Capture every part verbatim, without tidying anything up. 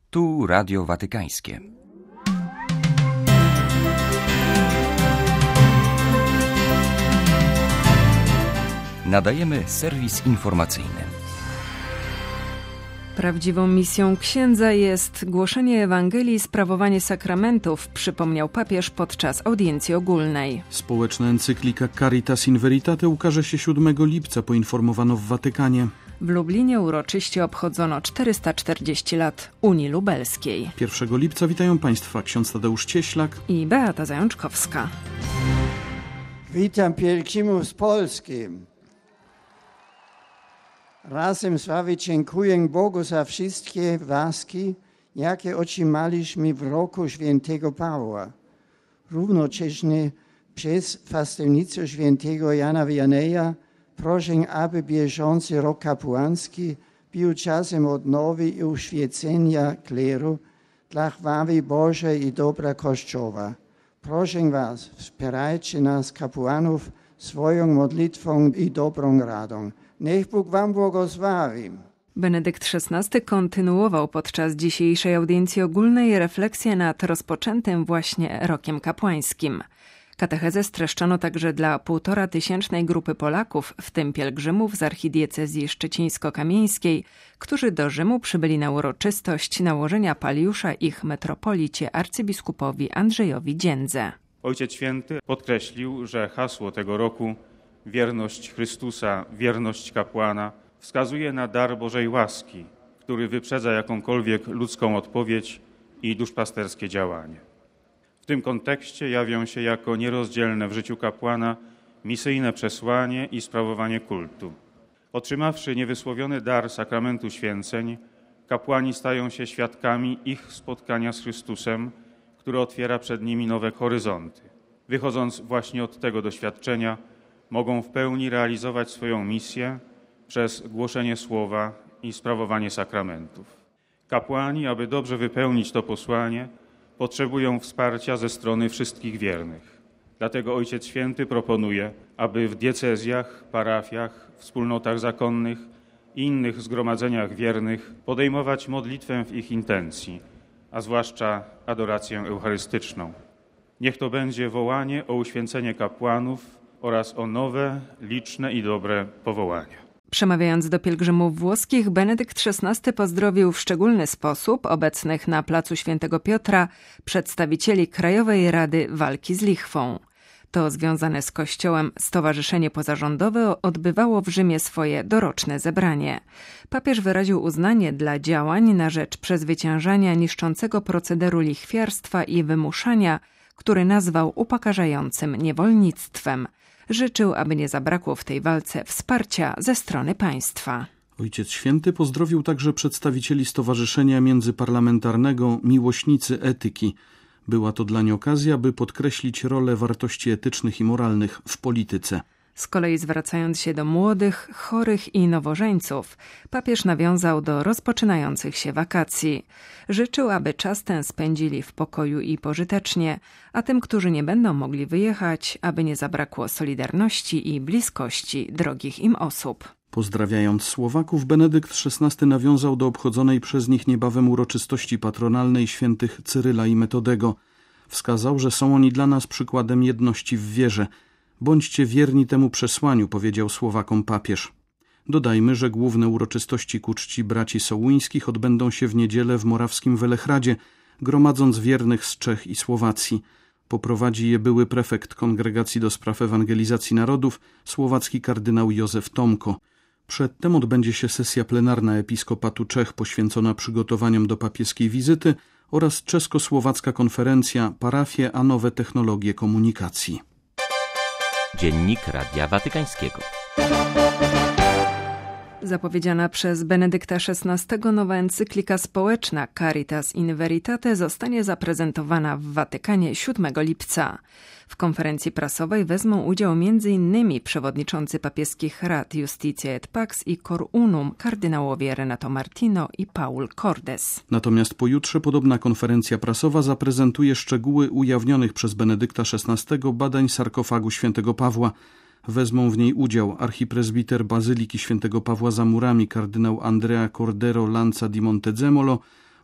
Tu Radio Watykańskie. Nadajemy serwis informacyjny. Prawdziwą misją księdza jest głoszenie Ewangelii i sprawowanie sakramentów, przypomniał papież podczas audiencji ogólnej. Społeczna encyklika Caritas in Veritate ukaże się siódmego lipca, poinformowano w Watykanie. W Lublinie uroczyście obchodzono czterysta czterdzieści lat Unii Lubelskiej. pierwszego lipca witają Państwa ksiądz Tadeusz Cieślak i Beata Zajączkowska. Witam pielgrzymów z Polski. Razem z wami dziękuję Bogu za wszystkie łaski, jakie otrzymaliśmy w roku świętego Pawła. Równocześnie przez fastellnictwo świętego Jana Vianeja proszę, aby bieżący rok kapłański był czasem odnowy i uświecenia kleru dla chwały Bożej i dobra Kościoła. Proszę was, wspierajcie nas, kapłanów, swoją modlitwą i dobrą radą. Niech Bóg wam błogosławi. Benedykt szesnasty kontynuował podczas dzisiejszej audiencji ogólnej refleksję nad rozpoczętym właśnie rokiem kapłańskim. Katechezę streszczono także dla półtora tysięcznej grupy Polaków, w tym pielgrzymów z archidiecezji szczecińsko-kamieńskiej, którzy do Rzymu przybyli na uroczystość nałożenia paliusza ich metropolicie arcybiskupowi Andrzejowi Dziędze. Ojciec Święty podkreślił, że hasło tego roku, wierność Chrystusa, wierność kapłana, wskazuje na dar Bożej łaski, który wyprzedza jakąkolwiek ludzką odpowiedź i duszpasterskie działanie. W tym kontekście jawią się jako nierozdzielne w życiu kapłana misyjne przesłanie i sprawowanie kultu. Otrzymawszy niewysłowiony dar sakramentu święceń, kapłani stają się świadkami ich spotkania z Chrystusem, który otwiera przed nimi nowe horyzonty. Wychodząc właśnie od tego doświadczenia, mogą w pełni realizować swoją misję przez głoszenie słowa i sprawowanie sakramentów. Kapłani, aby dobrze wypełnić to posłanie, potrzebują wsparcia ze strony wszystkich wiernych. Dlatego Ojciec Święty proponuje, aby w diecezjach, parafiach, wspólnotach zakonnych i innych zgromadzeniach wiernych podejmować modlitwę w ich intencji, a zwłaszcza adorację eucharystyczną. Niech to będzie wołanie o uświęcenie kapłanów oraz o nowe, liczne i dobre powołania. Przemawiając do pielgrzymów włoskich, Benedykt szesnasty pozdrowił w szczególny sposób obecnych na placu Świętego Piotra przedstawicieli Krajowej Rady Walki z Lichwą. To związane z Kościołem Stowarzyszenie Pozarządowe odbywało w Rzymie swoje doroczne zebranie. Papież wyraził uznanie dla działań na rzecz przezwyciężania niszczącego procederu lichwiarstwa i wymuszania, który nazwał upokarzającym niewolnictwem. Życzył, aby nie zabrakło w tej walce wsparcia ze strony państwa. Ojciec Święty pozdrowił także przedstawicieli Stowarzyszenia Międzyparlamentarnego Miłośnicy Etyki. Była to dlań okazja, by podkreślić rolę wartości etycznych i moralnych w polityce. Z kolei zwracając się do młodych, chorych i nowożeńców, papież nawiązał do rozpoczynających się wakacji. Życzył, aby czas ten spędzili w pokoju i pożytecznie, a tym, którzy nie będą mogli wyjechać, aby nie zabrakło solidarności i bliskości drogich im osób. Pozdrawiając Słowaków, Benedykt szesnasty nawiązał do obchodzonej przez nich niebawem uroczystości patronalnej świętych Cyryla i Metodego. Wskazał, że są oni dla nas przykładem jedności w wierze. Bądźcie wierni temu przesłaniu, powiedział Słowakom papież. Dodajmy, że główne uroczystości ku czci braci sołuńskich odbędą się w niedzielę w morawskim Welehradzie, gromadząc wiernych z Czech i Słowacji. Poprowadzi je były prefekt Kongregacji do Spraw Ewangelizacji Narodów, słowacki kardynał Józef Tomko. Przedtem odbędzie się sesja plenarna Episkopatu Czech poświęcona przygotowaniom do papieskiej wizyty oraz czesko-słowacka konferencja Parafie a nowe technologie komunikacji. Dziennik Radia Watykańskiego. Zapowiedziana przez Benedykta szesnastego nowa encyklika społeczna Caritas in Veritate zostanie zaprezentowana w Watykanie siódmego lipca. W konferencji prasowej wezmą udział między innymi przewodniczący papieskich rad Justitia et Pax i Cor Unum kardynałowie Renato Martino i Paul Cordes. Natomiast pojutrze podobna konferencja prasowa zaprezentuje szczegóły ujawnionych przez Benedykta szesnastego badań sarkofagu świętego Pawła. Wezmą w niej udział archipresbiter Bazyliki Świętego Pawła za Murami kardynał Andrea Cordero Lanza di Montezemolo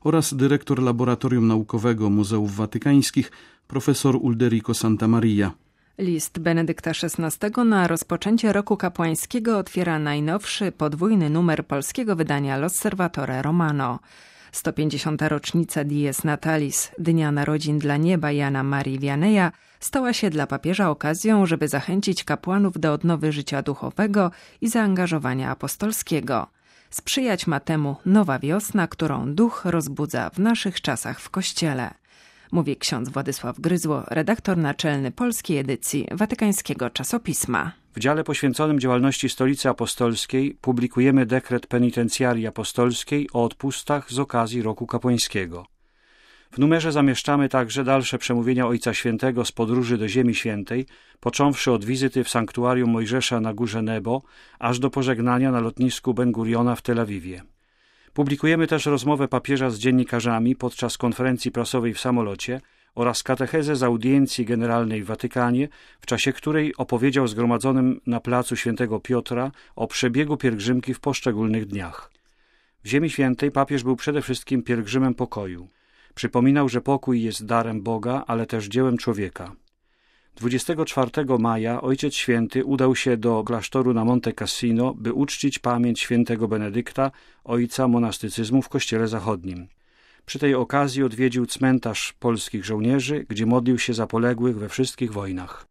oraz dyrektor Laboratorium Naukowego Muzeów Watykańskich profesor Ulderico Santamaria. List Benedykta szesnastego na rozpoczęcie roku kapłańskiego otwiera najnowszy, podwójny numer polskiego wydania L'Osservatore Romano. sto pięćdziesiąta rocznica Dies Natalis, Dnia Narodzin dla Nieba Jana Marii Vianneya, stała się dla papieża okazją, żeby zachęcić kapłanów do odnowy życia duchowego i zaangażowania apostolskiego. Sprzyjać ma temu nowa wiosna, którą duch rozbudza w naszych czasach w Kościele. Mówi ksiądz Władysław Gryzło, redaktor naczelny polskiej edycji Watykańskiego Czasopisma. W dziale poświęconym działalności Stolicy Apostolskiej publikujemy dekret penitencjarii apostolskiej o odpustach z okazji roku kapłańskiego. W numerze zamieszczamy także dalsze przemówienia Ojca Świętego z podróży do Ziemi Świętej, począwszy od wizyty w sanktuarium Mojżesza na górze Nebo, aż do pożegnania na lotnisku Ben Guriona w Tel Awiwie. Publikujemy też rozmowę papieża z dziennikarzami podczas konferencji prasowej w samolocie oraz katechezę z audiencji generalnej w Watykanie, w czasie której opowiedział zgromadzonym na placu Świętego Piotra o przebiegu pielgrzymki w poszczególnych dniach. W Ziemi Świętej papież był przede wszystkim pielgrzymem pokoju. Przypominał, że pokój jest darem Boga, ale też dziełem człowieka. dwudziestego czwartego maja Ojciec Święty udał się do klasztoru na Monte Cassino, by uczcić pamięć świętego Benedykta, ojca monastycyzmu w Kościele Zachodnim. Przy tej okazji odwiedził cmentarz polskich żołnierzy, gdzie modlił się za poległych we wszystkich wojnach.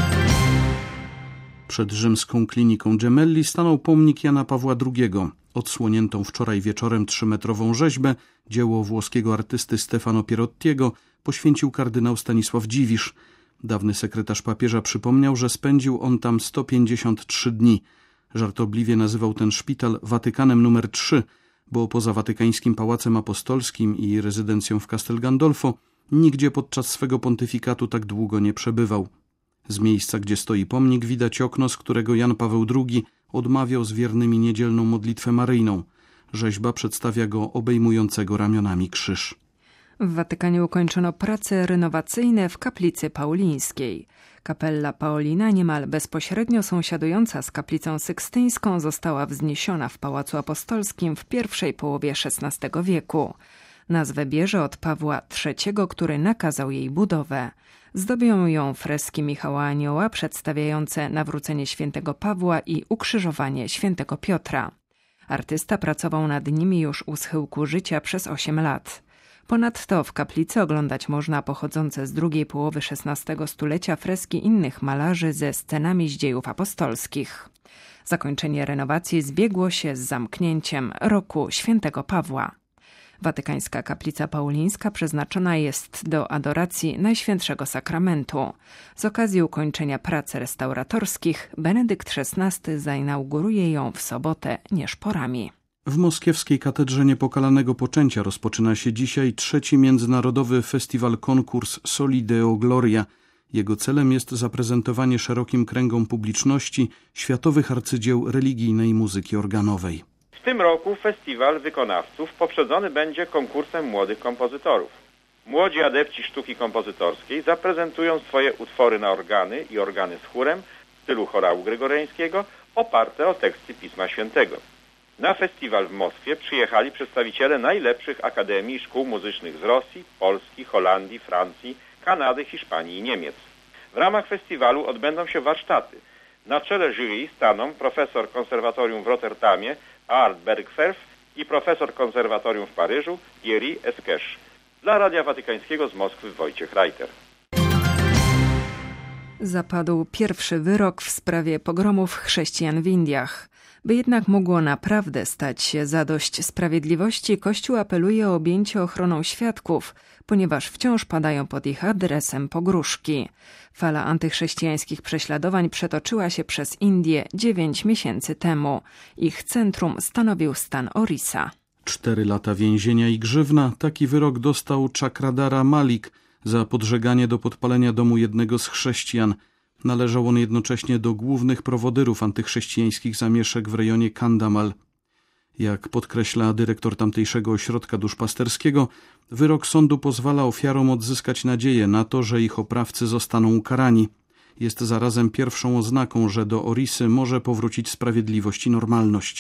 Przed rzymską kliniką Gemelli stanął pomnik Jana Pawła drugiego. Odsłoniętą wczoraj wieczorem trzymetrową rzeźbę, dzieło włoskiego artysty Stefano Pierottiego, poświęcił kardynał Stanisław Dziwisz. Dawny sekretarz papieża przypomniał, że spędził on tam sto pięćdziesiąt trzy dni. Żartobliwie nazywał ten szpital Watykanem numer trzy, bo poza watykańskim Pałacem Apostolskim i rezydencją w Castel Gandolfo nigdzie podczas swego pontyfikatu tak długo nie przebywał. Z miejsca, gdzie stoi pomnik, widać okno, z którego Jan Paweł drugi odmawiał z wiernymi niedzielną modlitwę maryjną. Rzeźba przedstawia go obejmującego ramionami krzyż. W Watykanie ukończono prace renowacyjne w kaplicy paulińskiej. Kapella Paulina, niemal bezpośrednio sąsiadująca z kaplicą sykstyńską, została wzniesiona w Pałacu Apostolskim w pierwszej połowie szesnastego wieku. Nazwę bierze od Pawła trzeciego, który nakazał jej budowę. Zdobią ją freski Michała Anioła przedstawiające nawrócenie świętego Pawła i ukrzyżowanie świętego Piotra. Artysta pracował nad nimi już u schyłku życia przez osiem lat. Ponadto w kaplicy oglądać można pochodzące z drugiej połowy szesnastego stulecia freski innych malarzy ze scenami z dziejów apostolskich. Zakończenie renowacji zbiegło się z zamknięciem roku świętego Pawła. Watykańska kaplica paulińska przeznaczona jest do adoracji Najświętszego Sakramentu. Z okazji ukończenia prac restauratorskich Benedykt szesnasty zainauguruje ją w sobotę nieszporami. W moskiewskiej Katedrze Niepokalanego Poczęcia rozpoczyna się dzisiaj trzeci międzynarodowy festiwal konkurs Soli Deo Gloria. Jego celem jest zaprezentowanie szerokim kręgom publiczności światowych arcydzieł religijnej muzyki organowej. W tym roku festiwal wykonawców poprzedzony będzie konkursem młodych kompozytorów. Młodzi adepci sztuki kompozytorskiej zaprezentują swoje utwory na organy i organy z chórem w stylu chorału gregoryjskiego oparte o teksty Pisma Świętego. Na festiwal w Moskwie przyjechali przedstawiciele najlepszych akademii i szkół muzycznych z Rosji, Polski, Holandii, Francji, Kanady, Hiszpanii i Niemiec. W ramach festiwalu odbędą się warsztaty. Na czele jury staną profesor konserwatorium w Rotterdamie Art Bergwerf i profesor konserwatorium w Paryżu Thierry Esquèche. Dla Radia Watykańskiego z Moskwy Wojciech Reiter. Zapadł pierwszy wyrok w sprawie pogromów chrześcijan w Indiach. By jednak mogło naprawdę stać się zadość sprawiedliwości, Kościół apeluje o objęcie ochroną świadków, ponieważ wciąż padają pod ich adresem pogróżki. Fala antychrześcijańskich prześladowań przetoczyła się przez Indię dziewięć miesięcy temu. Ich centrum stanowił stan Orissa. Cztery lata więzienia i grzywna. Taki wyrok dostał Chakradara Malik za podżeganie do podpalenia domu jednego z chrześcijan. Należał on jednocześnie do głównych prowodyrów antychrześcijańskich zamieszek w rejonie Kandamal. Jak podkreśla dyrektor tamtejszego ośrodka duszpasterskiego, wyrok sądu pozwala ofiarom odzyskać nadzieję na to, że ich oprawcy zostaną ukarani. Jest zarazem pierwszą oznaką, że do Orissy może powrócić sprawiedliwość i normalność.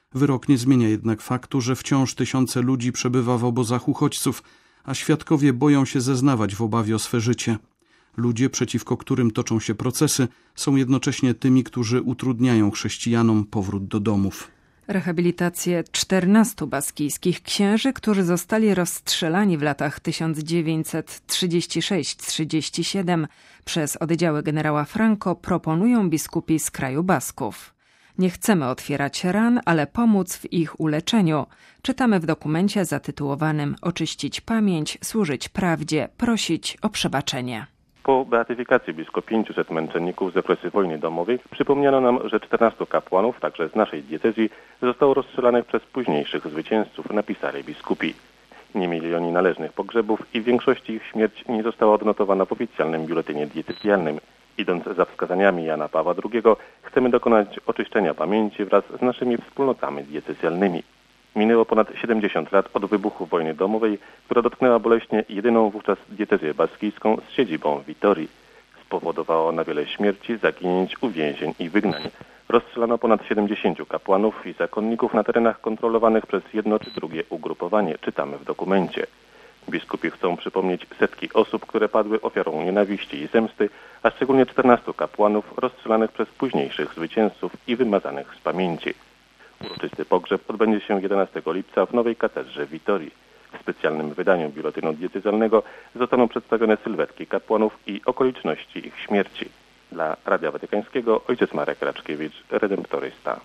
Wyrok nie zmienia jednak faktu, że wciąż tysiące ludzi przebywa w obozach uchodźców, a świadkowie boją się zeznawać w obawie o swe życie. Ludzie, przeciwko którym toczą się procesy, są jednocześnie tymi, którzy utrudniają chrześcijanom powrót do domów. Rehabilitację czternastu baskijskich księży, którzy zostali rozstrzelani w latach tysiąc dziewięćset trzydziesty szósty trzydziesty siódmy przez oddziały generała Franco, proponują biskupi z kraju Basków. Nie chcemy otwierać ran, ale pomóc w ich uleczeniu. Czytamy w dokumencie zatytułowanym Oczyścić pamięć, służyć prawdzie, prosić o przebaczenie. Po beatyfikacji blisko pięciuset męczenników z okresu wojny domowej przypomniano nam, że czternastu kapłanów, także z naszej diecezji, zostało rozstrzelanych przez późniejszych zwycięzców, napisali biskupi. Nie mieli oni należnych pogrzebów i w większości ich śmierć nie została odnotowana w oficjalnym biuletynie diecezjalnym. Idąc za wskazaniami Jana Pawła drugiego, chcemy dokonać oczyszczenia pamięci wraz z naszymi wspólnotami diecezjalnymi. Minęło ponad siedemdziesiąt lat od wybuchu wojny domowej, która dotknęła boleśnie jedyną wówczas diecezję baskijską z siedzibą w Witorii. Spowodowała ona wiele śmierci, zaginięć, uwięzień i wygnań. Rozstrzelano ponad siedemdziesięciu kapłanów i zakonników na terenach kontrolowanych przez jedno czy drugie ugrupowanie, czytamy w dokumencie. Biskupi chcą przypomnieć setki osób, które padły ofiarą nienawiści i zemsty, a szczególnie czternastu kapłanów rozstrzelanych przez późniejszych zwycięzców i wymazanych z pamięci. Uroczysty pogrzeb odbędzie się jedenastego lipca w Nowej Katedrze w Witorii. W specjalnym wydaniu biuletynu diecezjalnego zostaną przedstawione sylwetki kapłanów i okoliczności ich śmierci. Dla Radia Watykańskiego ojciec Marek Raczkiewicz, redemptorysta.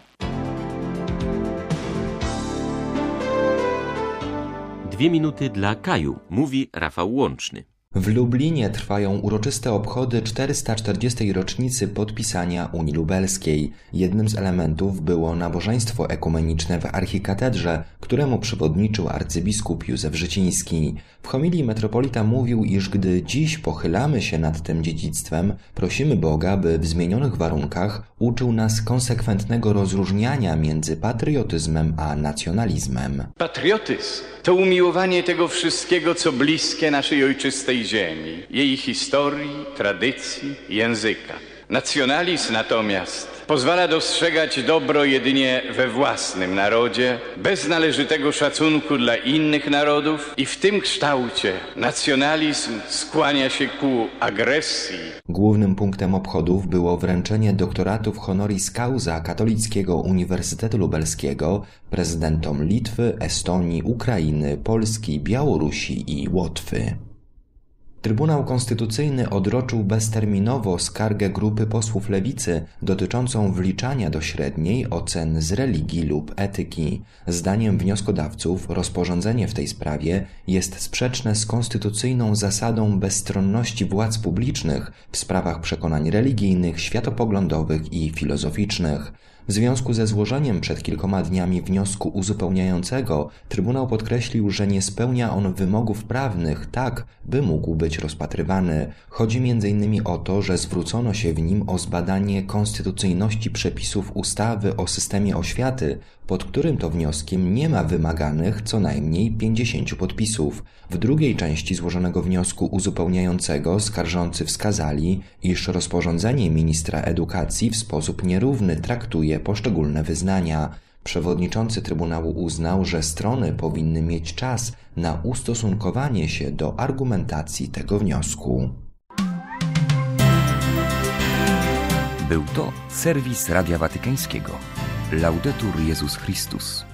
Dwie minuty dla Kaju, mówi Rafał Łączny. W Lublinie trwają uroczyste obchody czterysta czterdziestej rocznicy podpisania Unii Lubelskiej. Jednym z elementów było nabożeństwo ekumeniczne w archikatedrze, któremu przewodniczył arcybiskup Józef Życiński. W homilii metropolita mówił, iż gdy dziś pochylamy się nad tym dziedzictwem, prosimy Boga, by w zmienionych warunkach uczył nas konsekwentnego rozróżniania między patriotyzmem a nacjonalizmem. Patriotyzm to umiłowanie tego wszystkiego, co bliskie naszej ojczystej ziemi, jej historii, tradycji, języka. Nacjonalizm natomiast pozwala dostrzegać dobro jedynie we własnym narodzie, bez należytego szacunku dla innych narodów i w tym kształcie nacjonalizm skłania się ku agresji. Głównym punktem obchodów było wręczenie doktoratów honoris causa Katolickiego Uniwersytetu Lubelskiego prezydentom Litwy, Estonii, Ukrainy, Polski, Białorusi i Łotwy. Trybunał Konstytucyjny odroczył bezterminowo skargę grupy posłów lewicy dotyczącą wliczania do średniej ocen z religii lub etyki. Zdaniem wnioskodawców rozporządzenie w tej sprawie jest sprzeczne z konstytucyjną zasadą bezstronności władz publicznych w sprawach przekonań religijnych, światopoglądowych i filozoficznych. W związku ze złożeniem przed kilkoma dniami wniosku uzupełniającego Trybunał podkreślił, że nie spełnia on wymogów prawnych tak, by mógł być rozpatrywany. Chodzi między innymi o to, że zwrócono się w nim o zbadanie konstytucyjności przepisów ustawy o systemie oświaty, pod którym to wnioskiem nie ma wymaganych co najmniej pięćdziesięciu podpisów. W drugiej części złożonego wniosku uzupełniającego skarżący wskazali, iż rozporządzenie ministra edukacji w sposób nierówny traktuje poszczególne wyznania. Przewodniczący Trybunału uznał, że strony powinny mieć czas na ustosunkowanie się do argumentacji tego wniosku. Był to serwis Radia Watykańskiego. Laudetur Jezus Chrystus.